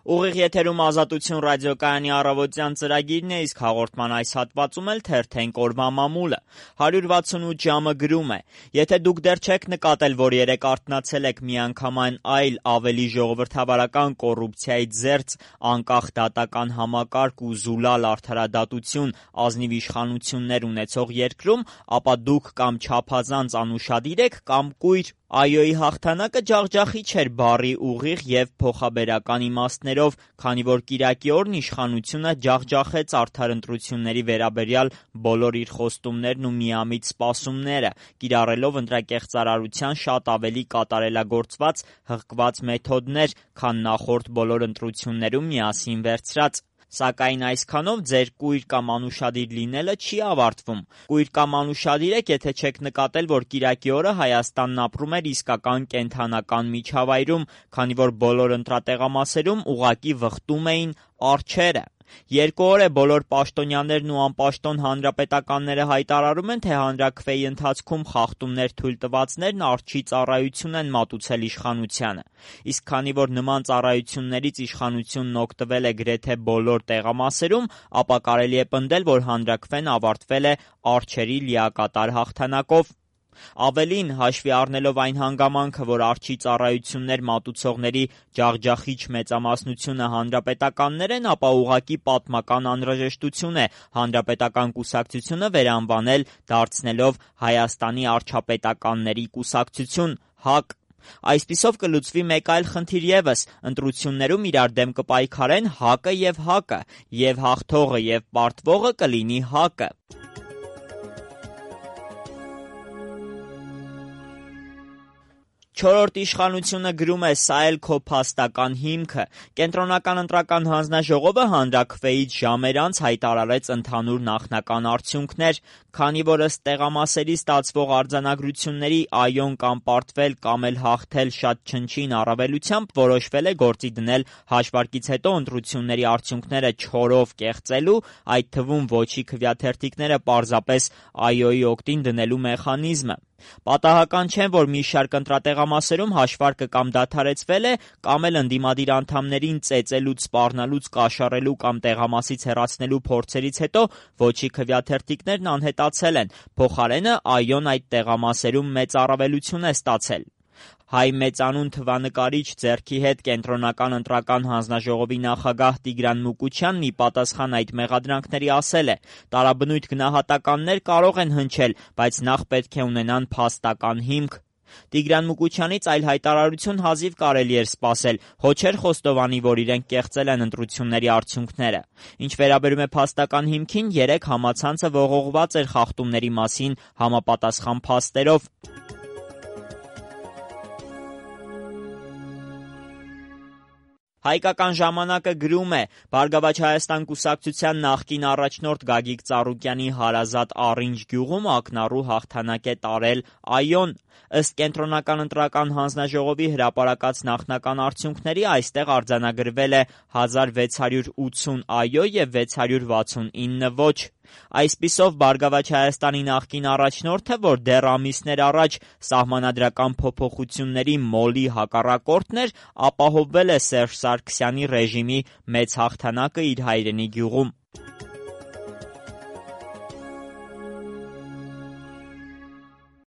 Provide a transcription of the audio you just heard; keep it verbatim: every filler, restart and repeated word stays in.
Ուղիղ եթերում Ազատություն ռադիոկայանի առավոտյան ծրագիրն է, իսկ հաղորդման այս հատվածում էլ թերթենք օրվա մամուլը։ հարյուր վաթսունութ ժամը գրում է. Եթե դուք դեռ չեք նկատել, որ երեկ արթնացել եք միանգամայն այլ ավելի ժողովրդավարական կոռուպցիայի ձեռց, անկախ դատական համակարգ ու զուլալ արդարադատություն, ազնիվ իշխանություններ ունեցող երկրում, ապա դուք կամ չափազանց անուշադիր եք, կամ կույր։ Այոյի հաղթանակը ջախջախի չէր բառի ուղիղ և փոխաբերական իմաստներով, քանի որ կիրակի օրն իշխանությունը ջախջախեց արդար ընտրությունների վերաբերյալ բոլոր իր խոստումներն ու միամիտ սպասումները, կիրառելով ընտրակեղծարարության շատ ավելի կատարելագործված հղկված մեթոդներ, քան նախորդ բոլոր ընտրություններում միասին վերցրած։ Սակայն այսքանով ձեր կույր կամ անուշադիր լինելը չի ավարտվում։ Կույր կամ անուշադիր եք, եթե չեք նկատել, որ կիրակի օրը Հայաստանն ապրում էր իսկական կենդանական միջավայրում, քանի որ բոլոր ընտրատեղամասերում ուղղակի վխտում էին արջերը։ Երկու օր է բոլոր պաշտոնյաներն ու անպաշտոն հանրապետականները հայտարարում են, թե հանրաքվեի ընթացքում խախտումներ թույլ տվածներն արջի ծառայություն են մատուցել իշխանությանը։ Իսկ քանի որ նման ծառայություններից իշխանությունն օգտվել է գրեթե բոլոր տեղամասերում, ապա կարելի է պնդել, որ հանրաքվեն ավարտվել է արջերի լիակատար հաղթանակով։ Ավելին, հաշվի առնելով այն հանգամանքը, որ արջի ծառայություններ մատուցողների ջախջախիչ մեծամասնությունը հանրապետականներ են, ապա ուղղակի պատմական անհրաժեշտություն է հանրապետական կուսակցությունը վերանվանել, դարձնելով Հայաստանի Արդչապետականների կուսակցություն՝ ՀԱԿ։ Այսպիսով կլուծվի մեկ այլ խնդիր ևս՝ ընտրություններում իրար դեմ կպայքարեն ՀԱԿ-ը և ՀԱԿ-ը, և հաղթողը և պարտվողը կլինի ՀԱԿ-ը։ Չորրորդ իշխանությունը գրում է. «Սա էլ քո փաստական հիմքը»։ Կենտրոնական ընտրական հանձնաժողովը հանրաքվեից ժամեր անց հայտարարեց ընդհանուր նախնական արդյունքներ, քանի որ ըստ տեղամասերի ստացվող արձանագրությունների այոն կամ պարտվել կամ էլ հաղթել շատ չնչին առավելությամբ որոշվել է գործի դնել հաշվարկից հետո ընտրությունների արդյունքները չորով կեղծելու, այդ թվում ոչի քվեաթերթիկները պարզապես այոյի օգտին դնելու մեխանիզմը։ Պատահական չէ, որ մի շարք ընտրատեղամասերում հաշվարկը կամ դադարեցվել է, կամ էլ ընդդիմադիր անդամներին ծեծելուց, սպառնալուց, կաշառելու կամ տեղամասից հեռացնելու փորձերից հետո ոչի քվեաթերթիկներն անհետացել են, փոխարենը այոն այդ տեղամասերում մեծ առավելություն է ստացել։ Հայ մեծանուն թվանկարիչ ձեռքի հետ Կենտրոնական ընտրական հանձնաժողովի նախագահ Տիգրան Մուկուչյանն ի պատասխան այդ մեղադրանքների ասել է. «Տարաբնույթ գնահատականներ կարող են հնչել, բայց նախ պետք է ունենան փաստական հիմք»։ Տիգրան Մուկուչյանից այլ հայտարարություն հազիվ կարելի էր սպասել, հո չէր խոստովանի, որ իրենք կեղծել են ընտրությունների արդյունքները։ Ինչ վերաբերում է փաստական հիմքին, երեկ համացանցը ողողված էր խախտումների մասին համապատասխան փաստերով։ Հայկական ժամանակը գրում է. «Բարգավաճ Հայաստան կուսակցության նախկին առաջնորդ Գագիկ Ծառուկյանի հարազատ Առինջ գյուղում ակնառու հաղթանակ է տարել այոն։ Ըստ Կենտրոնական ընտրական հանձնաժողովի հրապարակած նախնական արդյունքների, այստեղ արձանագրվել է հազար վեց հարյուր ութսուն այո և վեց հարյուր վաթսունինը ոչ։ Այսպիսով Բարգավաճ Հայաստանի նախկին առաջնորդը, որ դեռ ամիսներ առաջ սահմանադրական փոփոխությունների մոլի հակառակորդն էր, ապահովվել է Սերժ Սարգսյանի ռեժիմի մեծ հաղթանակը իր հայրենի գյուղում»։